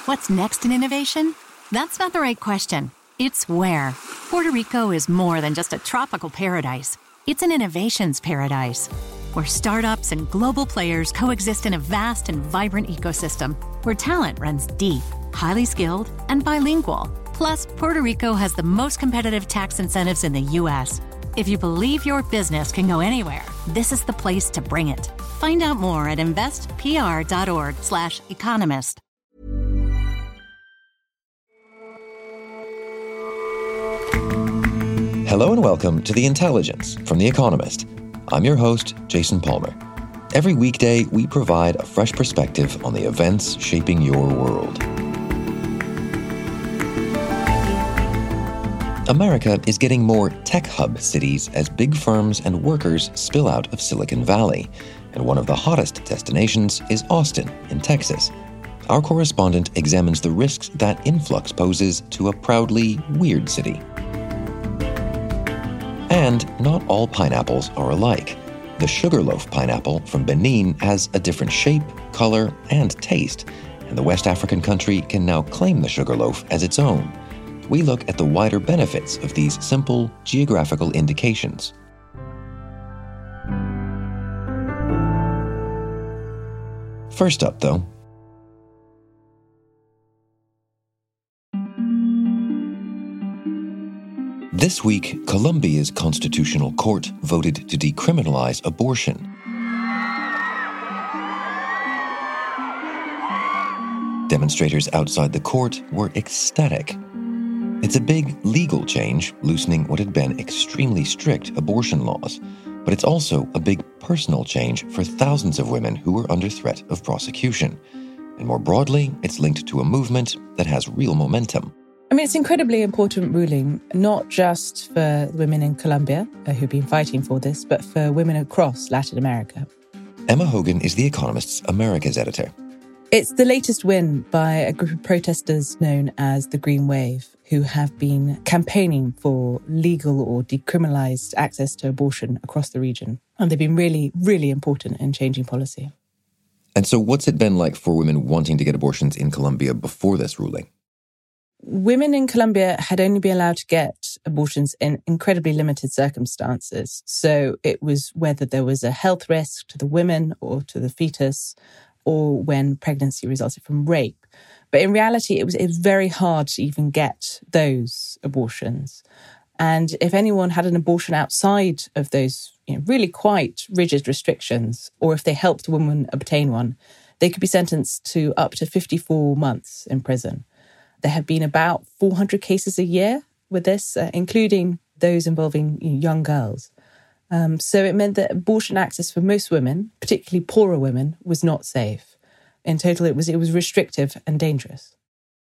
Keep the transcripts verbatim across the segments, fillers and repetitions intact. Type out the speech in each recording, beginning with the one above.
What's next in innovation? That's not the right question. It's where. Puerto Rico is more than just a tropical paradise. It's an innovations paradise, where startups and global players coexist in a vast and vibrant ecosystem, where talent runs deep, highly skilled, and bilingual. Plus, Puerto Rico has the most competitive tax incentives in the U S. If you believe your business can go anywhere, this is the place to bring it. Find out more at investpr.org slash economist. Hello and welcome to The Intelligence from The Economist. I'm your host, Jason Palmer. Every weekday, we provide a fresh perspective on the events shaping your world. America is getting more tech hub cities as big firms and workers spill out of Silicon Valley. And one of the hottest destinations is Austin in Texas. Our correspondent examines the risks that influx poses to a proudly weird city. And not all pineapples are alike. The Sugarloaf pineapple from Benin has a different shape, color, and taste, and the West African country can now claim the Sugarloaf as its own. We look at the wider benefits of these simple geographical indications. First up, though, this week, Colombia's constitutional court voted to decriminalize abortion. Demonstrators outside the court were ecstatic. It's a big legal change, loosening what had been extremely strict abortion laws, but it's also a big personal change for thousands of women who were under threat of prosecution. And more broadly, it's linked to a movement that has real momentum. I mean, it's an incredibly important ruling, not just for women in Colombia uh, who've been fighting for this, but for women across Latin America. Emma Hogan is The Economist's Americas editor. It's the latest win by a group of protesters known as the Green Wave, who have been campaigning for legal or decriminalised access to abortion across the region. And they've been really, really important in changing policy. And so what's it been like for women wanting to get abortions in Colombia before this ruling? Women in Colombia had only been allowed to get abortions in incredibly limited circumstances. So it was whether there was a health risk to the women or to the fetus, or when pregnancy resulted from rape. But in reality, it was, it was very hard to even get those abortions. And if anyone had an abortion outside of those, you know, really quite rigid restrictions, or if they helped a woman obtain one, they could be sentenced to up to fifty-four months in prison. There have been about four hundred cases a year with this, uh, including those involving you know, young girls. Um, so it meant that abortion access for most women, particularly poorer women, was not safe. In total, it was it was restrictive and dangerous.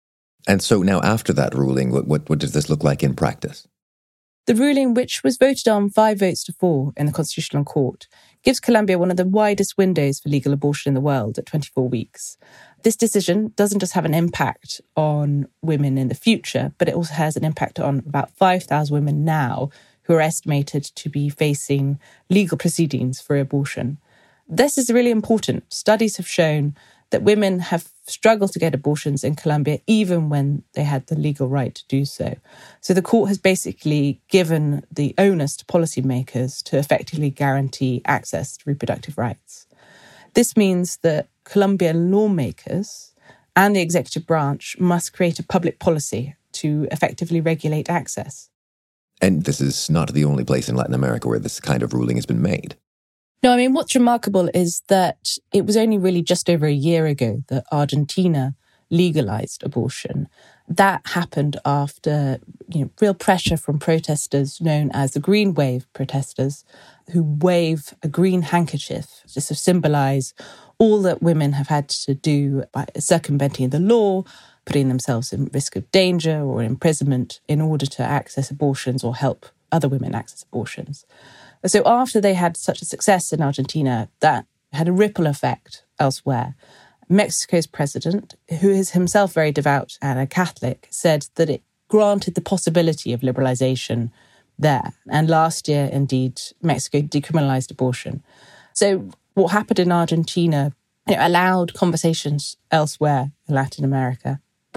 And so now after that ruling, what, what, what does this look like in practice? The ruling, which was voted on five votes to four in the Constitutional Court, gives Colombia one of the widest windows for legal abortion in the world at twenty-four weeks. This decision doesn't just have an impact on women in the future, but it also has an impact on about five thousand women now who are estimated to be facing legal proceedings for abortion. This is really important. Studies have shown that women have struggled to get abortions in Colombia even when they had the legal right to do so. So the court has basically given the onus to policymakers to effectively guarantee access to reproductive rights. This means that Colombian lawmakers and the executive branch must create a public policy to effectively regulate access. And this is not the only place in Latin America where this kind of ruling has been made. No, I mean, what's remarkable is that it was only really just over a year ago that Argentina legalized abortion. That happened after, you know, real pressure from protesters known as the Green Wave protesters, who wave a green handkerchief to sort of symbolize all that women have had to do by circumventing the law, putting themselves in risk of danger or imprisonment in order to access abortions or help other women access abortions. So after they had such a success in Argentina, that had a ripple effect elsewhere. Mexico's president, who is himself very devout and a Catholic, said that it granted the possibility of liberalization there. And last year, indeed, Mexico decriminalized abortion. So what happened in Argentina, it allowed conversations elsewhere in Latin America.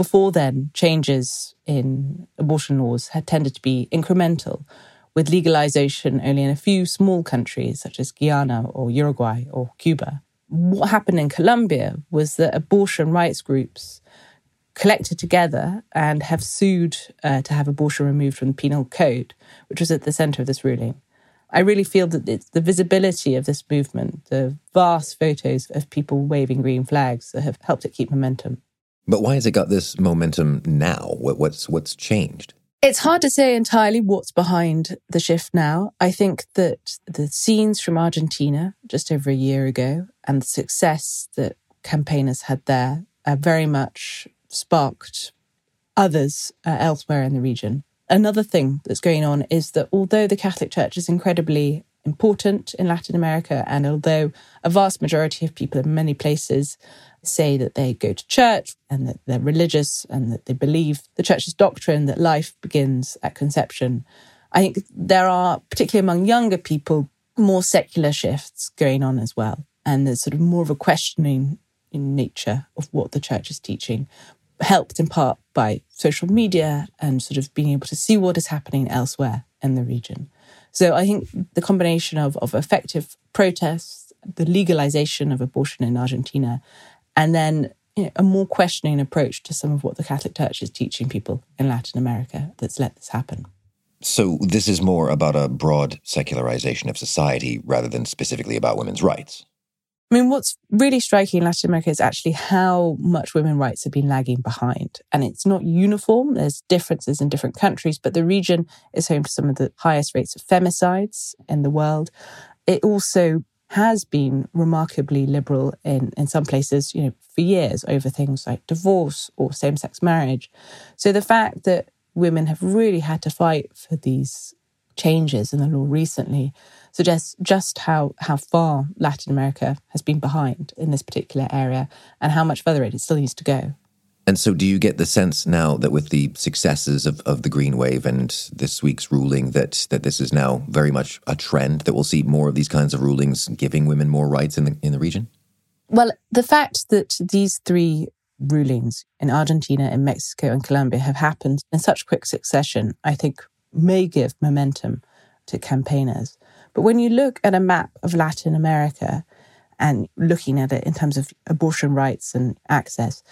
before then, changes in abortion laws had tended to be incremental, with legalization only in a few small countries such as Guyana or Uruguay or Cuba. What happened in Colombia was that abortion rights groups collected together and have sued uh, to have abortion removed from the penal code, which was at the centre of this ruling. I really feel that it's the visibility of this movement, the vast photos of people waving green flags that have helped it keep momentum. But why has it got this momentum now? What, what's what's changed? It's hard to say entirely what's behind the shift now. I think that the scenes from Argentina just over a year ago and the success that campaigners had there are very much sparked others uh, elsewhere in the region. Another thing that's going on is that although the Catholic Church is incredibly important in Latin America, and although a vast majority of people in many places say that they go to church and that they're religious and that they believe the Church's doctrine that life begins at conception, I think there are, particularly among younger people, more secular shifts going on as well. And there's sort of more of a questioning in nature of what the Church is teaching, helped in part by social media and sort of being able to see what is happening elsewhere in the region. So I think the combination of, of effective protests, the legalization of abortion in Argentina, and then you know, a more questioning approach to some of what the Catholic Church is teaching people in Latin America that's let this happen. So this is more about a broad secularization of society rather than specifically about women's rights. I mean, what's really striking in Latin America is actually how much women's rights have been lagging behind. And it's not uniform. There's differences in different countries, but the region is home to some of the highest rates of femicides in the world. It also has been remarkably liberal in, in some places, you know, for years over things like divorce or same-sex marriage. So the fact that women have really had to fight for these changes in the law recently suggests just how, how far Latin America has been behind in this particular area and how much further it still needs to go. And so do you get the sense now that with the successes of, of the Green Wave and this week's ruling that, that this is now very much a trend, that we'll see more of these kinds of rulings giving women more rights in the in the region? Well, the fact that these three rulings in Argentina, in Mexico and Colombia have happened in such quick succession, I think may give momentum to campaigners. But when you look at a map of Latin America and looking at it in terms of abortion rights and access,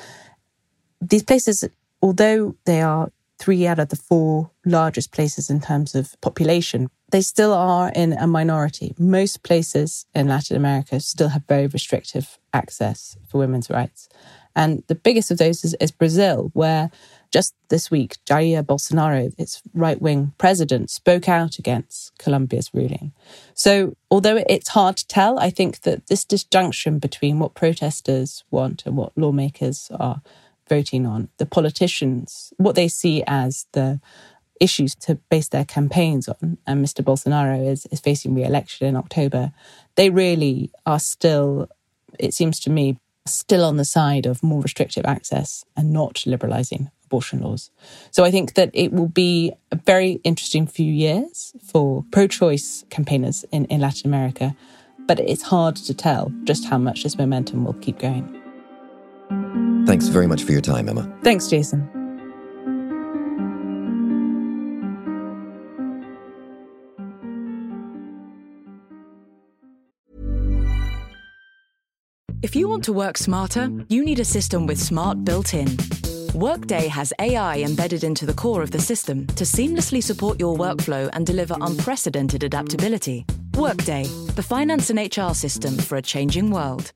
these places, although they are three out of the four largest places in terms of population, they still are in a minority. Most places in Latin America still have very restrictive access for women's rights. And the biggest of those is, is Brazil, where just this week, Jair Bolsonaro, its right-wing president, spoke out against Colombia's ruling. So although it's hard to tell, I think that this disjunction between what protesters want and what lawmakers are voting on, the politicians, what they see as the issues to base their campaigns on, and Mister Bolsonaro is, is facing re-election in October, they really are still, it seems to me, still on the side of more restrictive access and not liberalising abortion laws. So I think that it will be a very interesting few years for pro-choice campaigners in, in Latin America, but it's hard to tell just how much this momentum will keep going. Thanks very much for your time, Emma. Thanks, Jason. If you want to work smarter, you need a system with smart built-in. Workday has A I embedded into the core of the system to seamlessly support your workflow and deliver unprecedented adaptability. Workday, the finance and H R system for a changing world.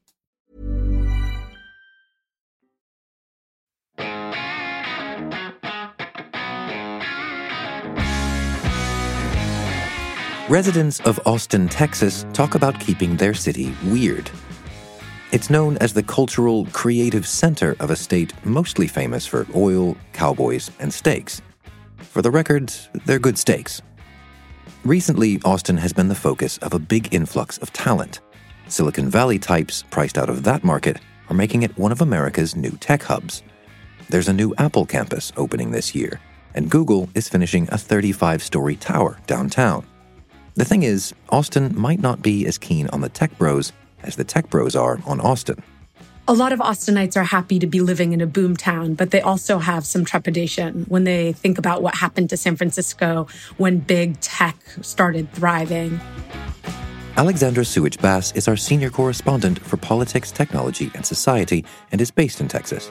Residents of Austin, Texas talk about keeping their city weird. It's known as the cultural, creative center of a state mostly famous for oil, cowboys, and steaks. For the record, they're good steaks. Recently, Austin has been the focus of a big influx of talent. Silicon Valley types priced out of that market are making it one of America's new tech hubs. There's a new Apple campus opening this year, and Google is finishing a thirty-five story tower downtown. The thing is, Austin might not be as keen on the tech bros as the tech bros are on Austin. A lot of Austinites are happy to be living in a boom town, but they also have some trepidation when they think about what happened to San Francisco when big tech started thriving. Alexandra Suich-Bass is our senior correspondent for politics, technology, and society, and is based in Texas.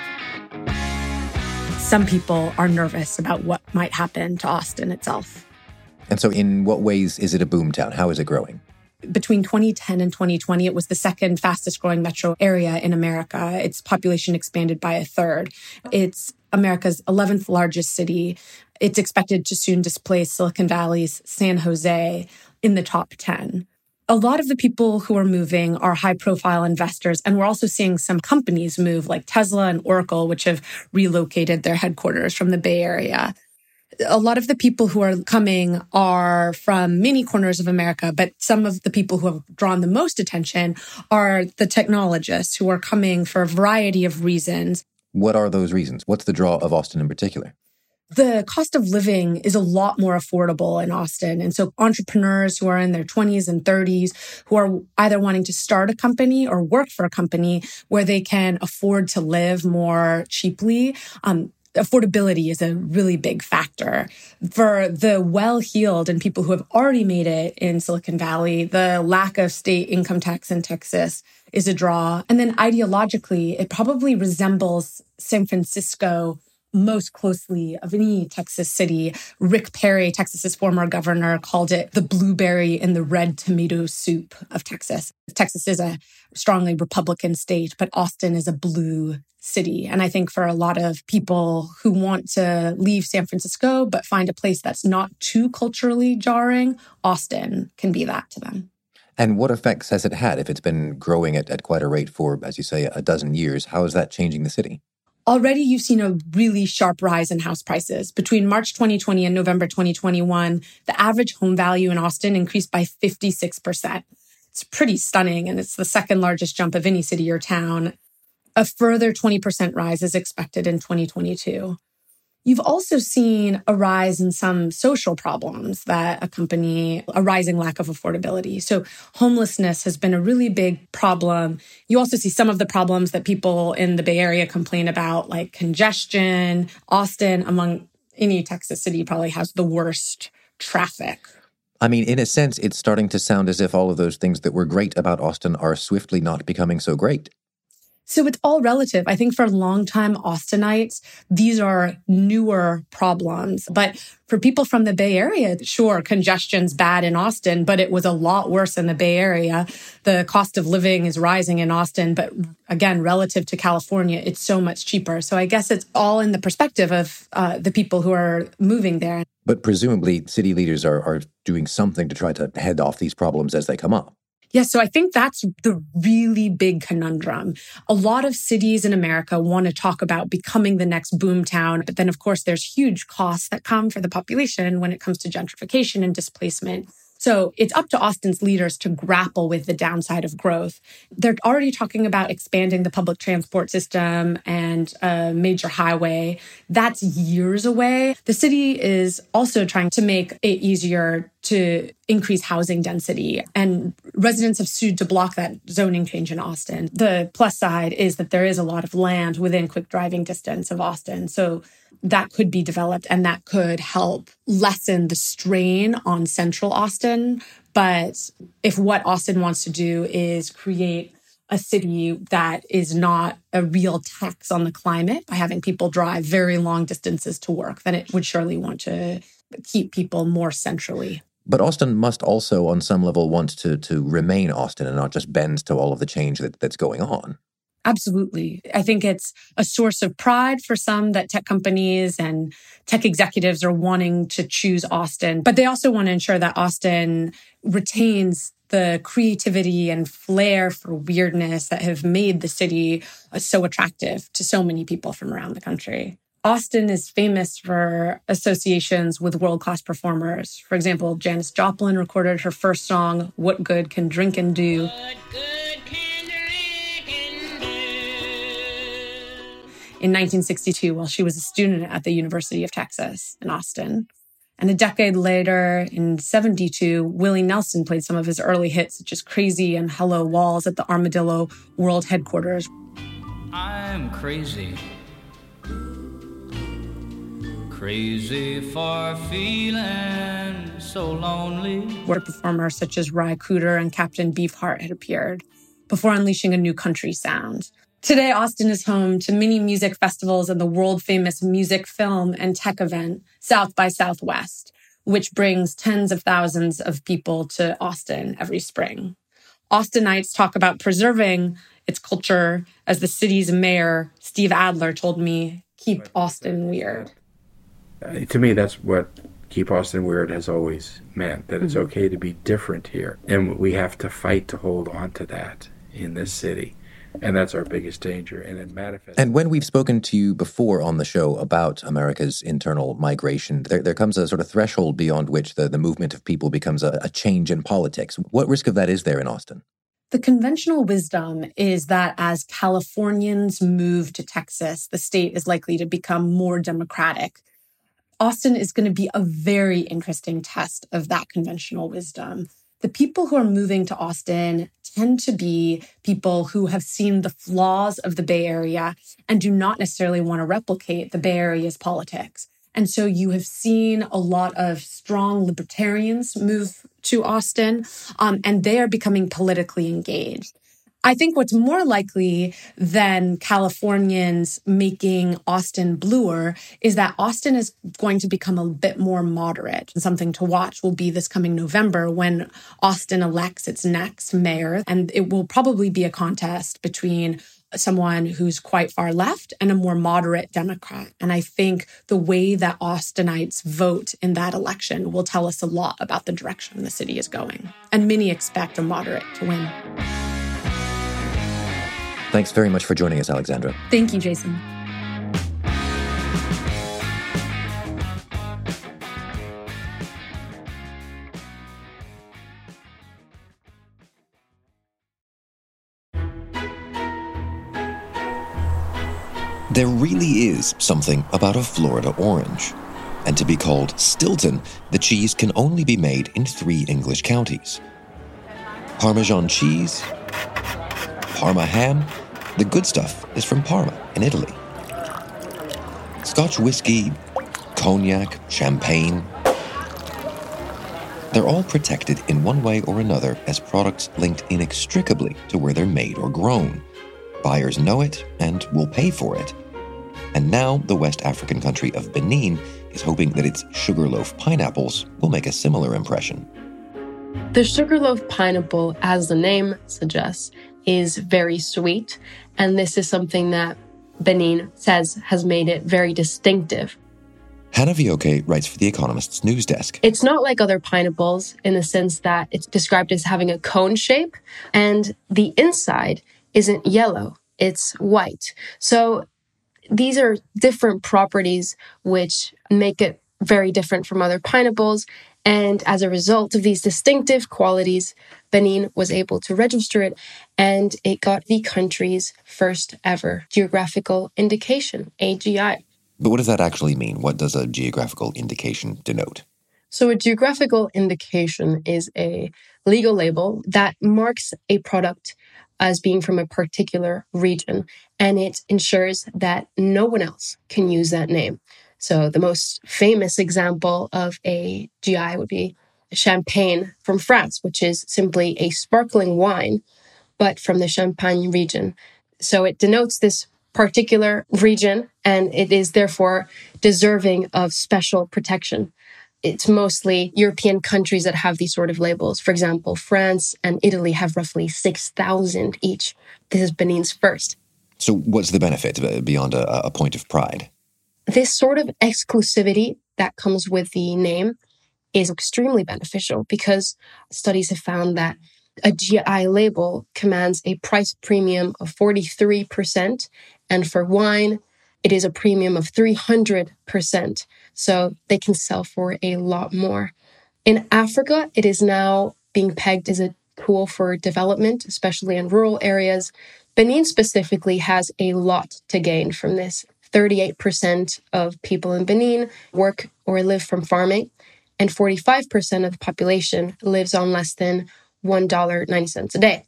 Some people are nervous about what might happen to Austin itself. And so in what ways is it a boomtown? How is it growing? Between twenty ten and twenty twenty, it was the second fastest growing metro area in America. Its population expanded by a third. It's America's eleventh largest city. It's expected to soon displace Silicon Valley's San Jose in the top ten. A lot of the people who are moving are high-profile investors, and we're also seeing some companies move, like Tesla and Oracle, which have relocated their headquarters from the Bay Area. A lot of the people who are coming are from many corners of America, but some of the people who have drawn the most attention are the technologists who are coming for a variety of reasons. What are those reasons? What's the draw of Austin in particular? The cost of living is a lot more affordable in Austin. And so entrepreneurs who are in their twenties and thirties, who are either wanting to start a company or work for a company where they can afford to live more cheaply, um, affordability is a really big factor. For the well-heeled and people who have already made it in Silicon Valley, the lack of state income tax in Texas is a draw. And then ideologically, it probably resembles San Francisco most closely of any Texas city. Rick Perry, Texas's former governor, called it the blueberry and the red tomato soup of Texas. Texas is a strongly Republican state, but Austin is a blue city. And I think for a lot of people who want to leave San Francisco but find a place that's not too culturally jarring, Austin can be that to them. And what effects has it had? If it's been growing at, at quite a rate for, as you say, a dozen years, how is that changing the city? Already, you've seen a really sharp rise in house prices. Between March twenty twenty and November twenty twenty-one, the average home value in Austin increased by fifty-six percent. It's pretty stunning, and it's the second largest jump of any city or town. A further twenty percent rise is expected in twenty twenty-two. You've also seen a rise in some social problems that accompany a rising lack of affordability. So homelessness has been a really big problem. You also see some of the problems that people in the Bay Area complain about, like congestion. Austin, among any Texas city, probably has the worst traffic. I mean, in a sense, it's starting to sound as if all of those things that were great about Austin are swiftly not becoming so great. So it's all relative. I think for longtime Austinites, these are newer problems. But for people from the Bay Area, sure, congestion's bad in Austin, but it was a lot worse in the Bay Area. The cost of living is rising in Austin, but again, relative to California, it's so much cheaper. So I guess it's all in the perspective of uh, the people who are moving there. But presumably, city leaders are, are doing something to try to head off these problems as they come up. Yeah, so I think that's the really big conundrum. A lot of cities in America want to talk about becoming the next boom town, but then, of course, there's huge costs that come for the population when it comes to gentrification and displacement. So it's up to Austin's leaders to grapple with the downside of growth. They're already talking about expanding the public transport system and a major highway. That's years away. The city is also trying to make it easier to increase housing density, and residents have sued to block that zoning change in Austin. The plus side is that there is a lot of land within quick driving distance of Austin. So that could be developed and that could help lessen the strain on central Austin. But if what Austin wants to do is create a city that is not a real tax on the climate by having people drive very long distances to work, then it would surely want to keep people more centrally. But Austin must also, on some level, want to to remain Austin and not just bend to all of the change that, that's going on. Absolutely. I think it's a source of pride for some that tech companies and tech executives are wanting to choose Austin, but they also want to ensure that Austin retains the creativity and flair for weirdness that have made the city so attractive to so many people from around the country. Austin is famous for associations with world-class performers. For example, Janis Joplin recorded her first song, What Good Can Drinkin' Do? What good can drinkin' do? In nineteen sixty-two, while she was a student at the University of Texas in Austin. And a decade later, in seventy-two, Willie Nelson played some of his early hits, such as Crazy and Hello Walls, at the Armadillo World Headquarters. I'm crazy. Crazy for feeling so lonely. Where performers such as Ry Cooder and Captain Beefheart had appeared before unleashing a new country sound. Today, Austin is home to many music festivals and the world-famous music, film, and tech event, South by Southwest, which brings tens of thousands of people to Austin every spring. Austinites talk about preserving its culture as the city's mayor, Steve Adler, told me, keep Austin weird. Uh, to me, that's what Keep Austin Weird has always meant, that it's okay to be different here. And we have to fight to hold on to that in this city. And that's our biggest danger. And it manifests. And when we've spoken to you before on the show about America's internal migration, there, there comes a sort of threshold beyond which the, the movement of people becomes a, a change in politics. What risk of that is there in Austin? The conventional wisdom is that as Californians move to Texas, the state is likely to become more democratic. Austin is going to be a very interesting test of that conventional wisdom. The people who are moving to Austin tend to be people who have seen the flaws of the Bay Area and do not necessarily want to replicate the Bay Area's politics. And so you have seen a lot of strong libertarians move to Austin, um, and they are becoming politically engaged. I think what's more likely than Californians making Austin bluer is that Austin is going to become a bit more moderate. And something to watch will be this coming November when Austin elects its next mayor. And it will probably be a contest between someone who's quite far left and a more moderate Democrat. And I think the way that Austinites vote in that election will tell us a lot about the direction the city is going. And many expect a moderate to win. Thanks very much for joining us, Alexandra. Thank you, Jason. There really is something about a Florida orange. And to be called Stilton, the cheese can only be made in three English counties. Parmesan cheese, Parma ham. The good stuff is from Parma in Italy. Scotch whiskey, cognac, champagne. They're all protected in one way or another as products linked inextricably to where they're made or grown. Buyers know it and will pay for it. And now the West African country of Benin is hoping that its sugarloaf pineapples will make a similar impression. The sugarloaf pineapple, as the name suggests, is very sweet, and this is something that Benin says has made it very distinctive. Hannah Vioke writes for The Economist's news desk. It's not like other pineapples in the sense that it's described as having a cone shape, and the inside isn't yellow, it's white. So these are different properties which make it very different from other pineapples. And as a result of these distinctive qualities, Benin was able to register it, and it got the country's first ever geographical indication, A G I. But what does that actually mean? What does a geographical indication denote? So a geographical indication is a legal label that marks a product as being from a particular region, and it ensures that no one else can use that name. So the most famous example of a G I would be Champagne from France, which is simply a sparkling wine, but from the Champagne region. So it denotes this particular region, and it is therefore deserving of special protection. It's mostly European countries that have these sort of labels. For example, France and Italy have roughly six thousand each. This is Benin's first. So what's the benefit beyond a, a point of pride? This sort of exclusivity that comes with the name is extremely beneficial because studies have found that a G I label commands a price premium of forty-three percent, and for wine, it is a premium of three hundred percent. So they can sell for a lot more. In Africa, it is now being pegged as a tool for development, especially in rural areas. Benin specifically has a lot to gain from this. thirty-eight percent of people in Benin work or live from farming, and forty-five percent of the population lives on less than one dollar and ninety cents a day.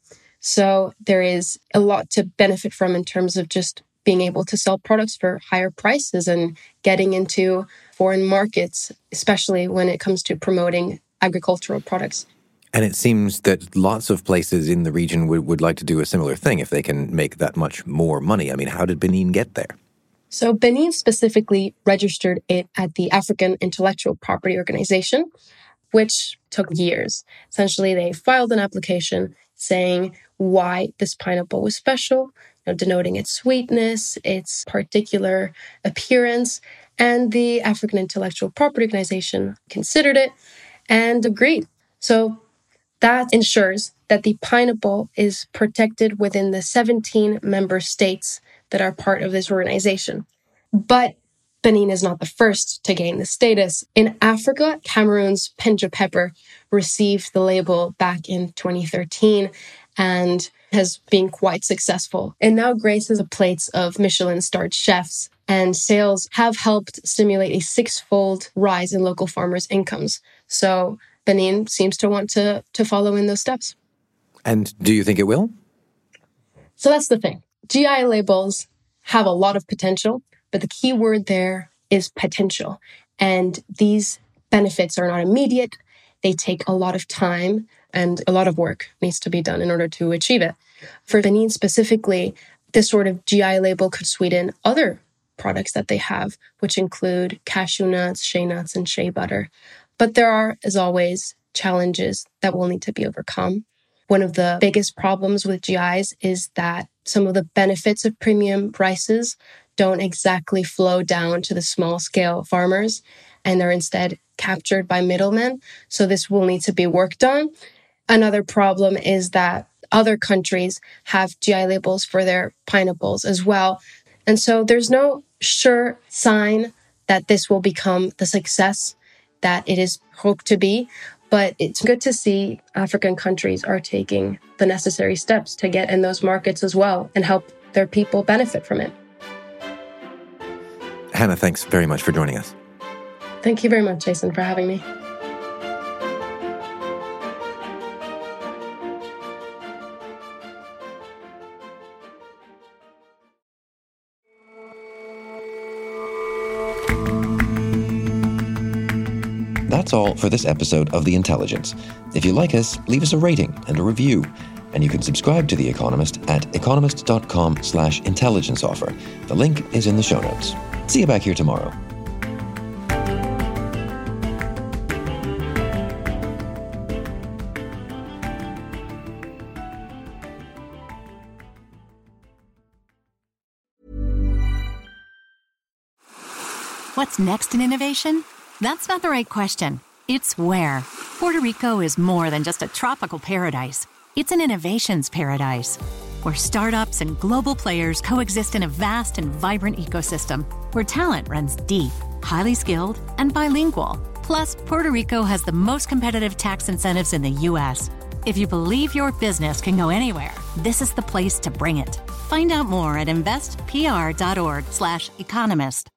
So there is a lot to benefit from in terms of just being able to sell products for higher prices and getting into foreign markets, especially when it comes to promoting agricultural products. And it seems that lots of places in the region would, would like to do a similar thing if they can make that much more money. I mean, how did Benin get there? So Benin specifically registered it at the African Intellectual Property Organization, which took years. Essentially, they filed an application saying why this pineapple was special, you know, denoting its sweetness, its particular appearance, and the African Intellectual Property Organization considered it and agreed. So that ensures that the pineapple is protected within the seventeen member states that are part of this organization. But Benin is not the first to gain this status. In Africa, Cameroon's Penja pepper received the label back in twenty thirteen and has been quite successful. It now graces the plates of Michelin-starred chefs, and sales have helped stimulate a six-fold rise in local farmers' incomes. So Benin seems to want to, to follow in those steps. And do you think it will? So that's the thing. G I labels have a lot of potential, but the key word there is potential. And these benefits are not immediate. They take a lot of time and a lot of work needs to be done in order to achieve it. For Benin specifically, this sort of G I label could sweeten other products that they have, which include cashew nuts, shea nuts, and shea butter. But there are, as always, challenges that will need to be overcome. One of the biggest problems with G Is is that some of the benefits of premium prices don't exactly flow down to the small-scale farmers, and they're instead captured by middlemen. So this will need to be worked on. Another problem is that other countries have G I labels for their pineapples as well. And so there's no sure sign that this will become the success that it is hoped to be. But it's good to see African countries are taking the necessary steps to get in those markets as well and help their people benefit from it. Hannah, thanks very much for joining us. Thank you very much, Jason, for having me. That's all for this episode of The Intelligence. If you like us, leave us a rating and a review. And you can subscribe to The Economist at economist.com slash intelligence offer. The link is in the show notes. See you back here tomorrow. What's next in innovation? That's not the right question. It's where. Puerto Rico is more than just a tropical paradise. It's an innovations paradise, where startups and global players coexist in a vast and vibrant ecosystem, where talent runs deep, highly skilled, and bilingual. Plus, Puerto Rico has the most competitive tax incentives in the U S. If you believe your business can go anywhere, this is the place to bring it. Find out more at investpr.org slash economist.